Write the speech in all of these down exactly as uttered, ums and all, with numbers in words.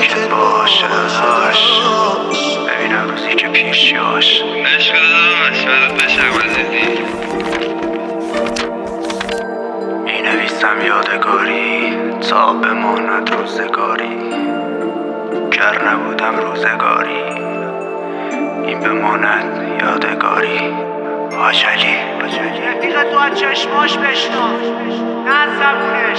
که باشه داشت ببینم روزی که پیش جاش عشق داداش برات بشم عزیزی می نویسم یادگاری تا بماند روزگاری گر نبودم روزگاری این بماند یادگاری. آجلی رفیق تو از چشماش بشنو نه زبونش.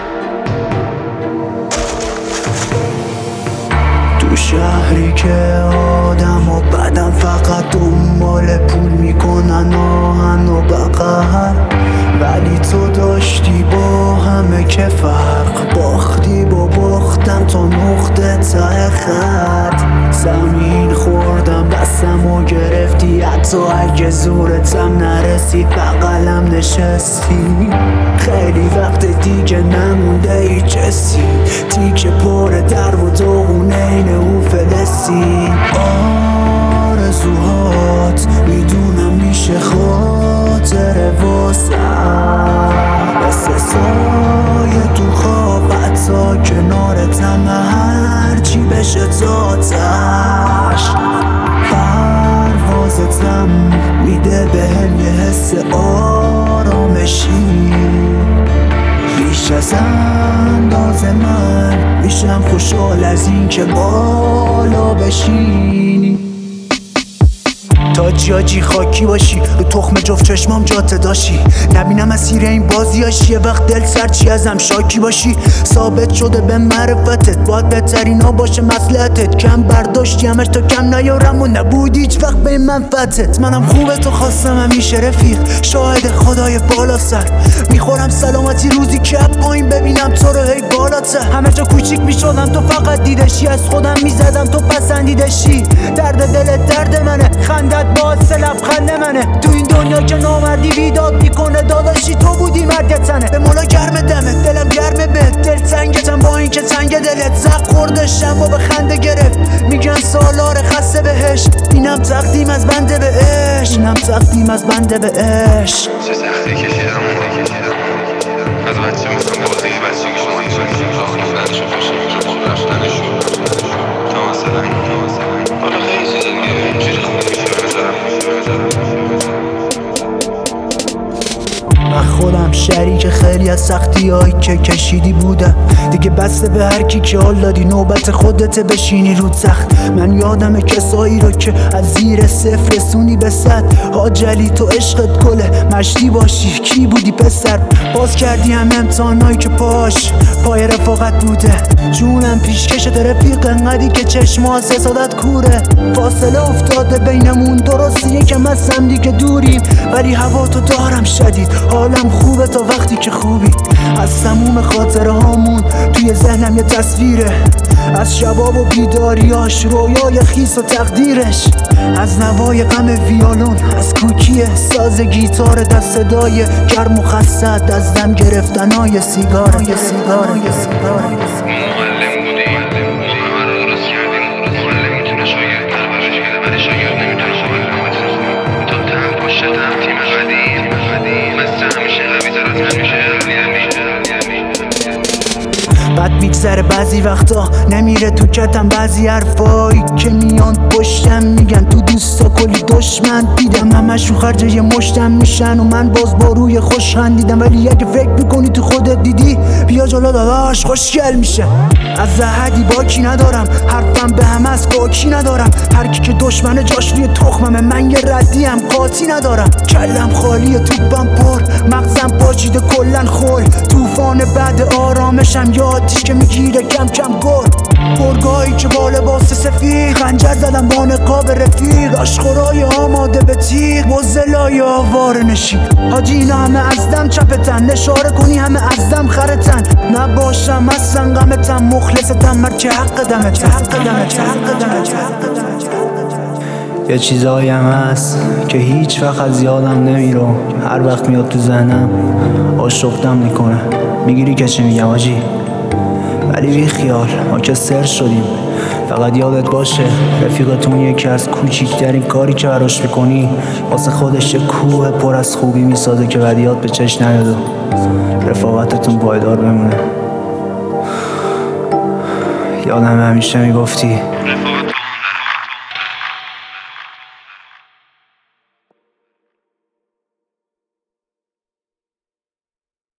تو شهری که آدم و بدن فقط دنبال پول میکنن آهن و بقر، ولی تو داشتی با همه که فرق باختی با باختم تا نقطه ته خط. زمین خوردم دستم و گرفتی حتی اگه زورتم نرسید بغلم نشستی. خیلی وقت دیگه نمونده هیچ حسی، تیکه پر در و داغونه این او فلسطین. آرزوهات میدونم میشه خاطر واسم، مثل سایه تو خواب حتی کنارتم هرچی بشه تاتش. پروازتم میده بهم یه حس آرامشی، بیش از اندازه من میشم خوشحال از این که بالا بشینی. تا جاجی خاکی باشی رو تخم جفت چشمام جاته داشی، نبینم اسیر این بازیاش یه وقت دل سرچی ازم شاکی باشی. ثابت شده به معرفتت باید بهترین ها باشه مصلحتت، کم برداشتی همش تا کم نیارم و نبودی هیچ وقت به منفعتت. منم خوبه تو خواستم همیشه رفیق، شاهد خدای بالا سر میخورم سلامتی روزی که پایین ببینم تو رو هی بالاتر. همه جا کوچیک میشدم تو فقط دیدشی، از خودم میزدم تو پسندیدشی. درد دلت درد منه، خندت باعث لبخند منه. تو این دنیا که نامردی بیداد میکنه داداشی تو بودی مرد تنه. به مولا گرم دمت دلم گرمه بهت، دل تنگتم با این که تنگ دلت. زق خوردشم و به خنده گرفت میگن سالار خسته بهش. اینم تقدیم از بنده به عشق، اینم تقدیم از بنده به عشق. چه سختی کشیدم از بچه مثل بازی بچگی شما این شکلی راخی فرشو خوشم خوب رفتنشون تا مثلا حالا خیلی چیز دیگه اینجوری خوب میشه بذارم من خودم شریک خیلی از سختی هایی که کشیدی بودم دیگه، بسته به هر کی که حال دادی نوبت خودت بشینی رو تخت. من یادم کسایی رو که از زیر صفر رسونی به صد. آجلی تو عشقت گله مشتی باشی کی بودی پسر، باز کردی هم امتحانایی که پاش پای رفاقت بوده. جونم پیشکشت رفیق انقدی که چشما حسادت کوره. فاصله افتاده بینمون درست یکم از هم دیگه دوریم، ولی هوا تو دارم شدید حالم خوبه تا وقتی که خوبی. از تموم خاطره هامون توی ذهنم یه تصویره، از شباب و بیداریاش رویای خیس و تقدیرش، از نوای غم ویالون، از کوکی ساز گیتار، دست صدای گرم و خسته از دم گرفتنای سیگار. معلم بودی همه رو درست کردیم. معلم میتونه شاگرد پرورش بده ولی شاگرد نمیتونه معلم بده. تا تم پشت تم تیم قدیم مثل همیشه قوی تر از همیشه. بد میگذره بعضی وقتا نمیره تو کتم بعضی حرفایی که میان پشتم میگن تو دوستا کلی دشمن دیدم، همش رو خرج یه مشتم میشن و من باز با روی خوش خندیدم. ولی اگه فکر میکنی تو خودت دیدی بیا جلو داداش خوشگل میشه. از زهدی باکی ندارم حرفم به همه از باکی ندارم، هر کی که دشمن جاش روی تخممه من یه ردی هم قاطی ندارم. کلم خالیه توپم پر مغزم پاچیده کلن خل، طوفان بعد آرامشم یاد که میگیره کم کم گر. گرگایی که با لباس سفید خنجر زدم با نقاب رفیق، آشخورای آماده به تیغ بزلای آوار نشین. حاجی اینا همه از دم چپتن، نشاره کنی همه از دم خرتن. نباشم اصلا غمتم مخلصتم مر که حق دمت حق دمت حق دمت. یه چیزایی هم هست که هیچ وقت از یادم نمیره، هر وقت میاد تو ذهنم آشفتم میکنه. میگیری که چی میگم حاجی؟ ولی بی خیال ما که سر شدیم. فقط یادت باشه رفیقتون یکی از کوچیکترین کاری که براش میکنی واسه خودش کوه پر از خوبی میسازه که بدیات به چشم نیاد و رفاقتتون پایدار بمونه. یادم همیشه میگفتی رفاقت